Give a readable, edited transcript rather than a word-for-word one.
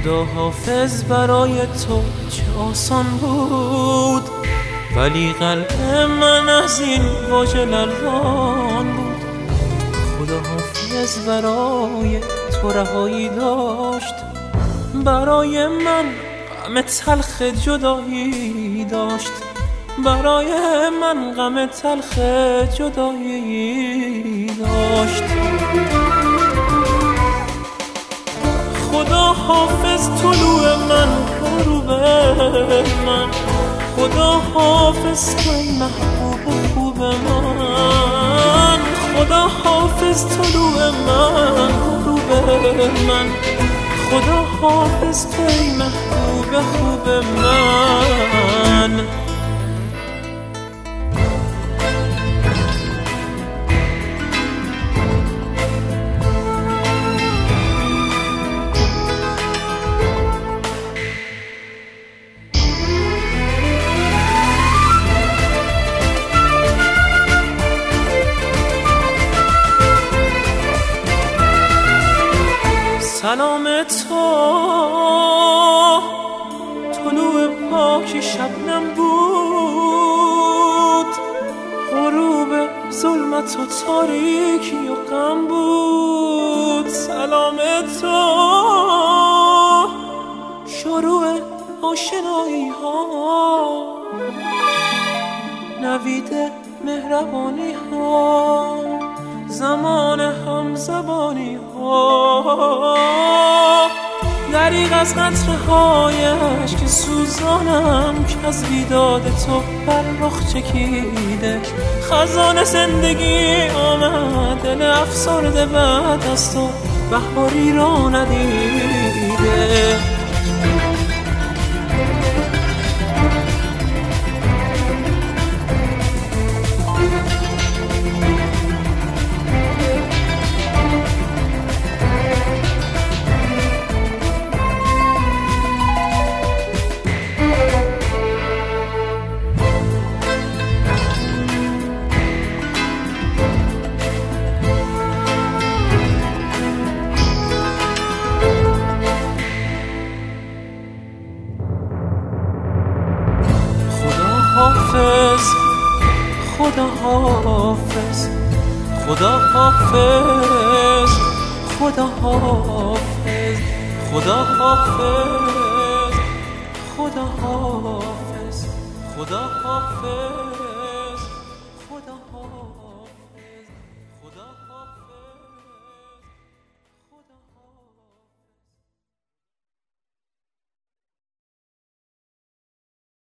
خدا حافظ برای تو چه آسان بود، ولی قلب من از این واژه لرزان بود. خدا حافظ برای تو رهایی داشت، برای من غم تلخ جدایی داشت، برای من غم تلخ جدایی داشت. خدا حافظ طلوع من غروب من، خدا حافظ توی محبوب خوب من، خدا حافظ طلوع من غروب من، خدا حافظ توی محبوب خوب من. سلام تو طلوع پاک شبنم بود، غروب ظلمت و تاریکی و غم بود. سلام تو شروع آشنایی ها، نوید مهربانی ها، زمان هم زبانی ها، دریغ از قطره هایش که سوزانم که از بیداد تو بر رخ چکیده. خزان زندگی آمد، دل افسرده بعد از تو بهاری را ندیده. خدا حافظ، خدا حافظ، خدا حافظ، خدا حافظ، خدا حافظ، خدا حافظ.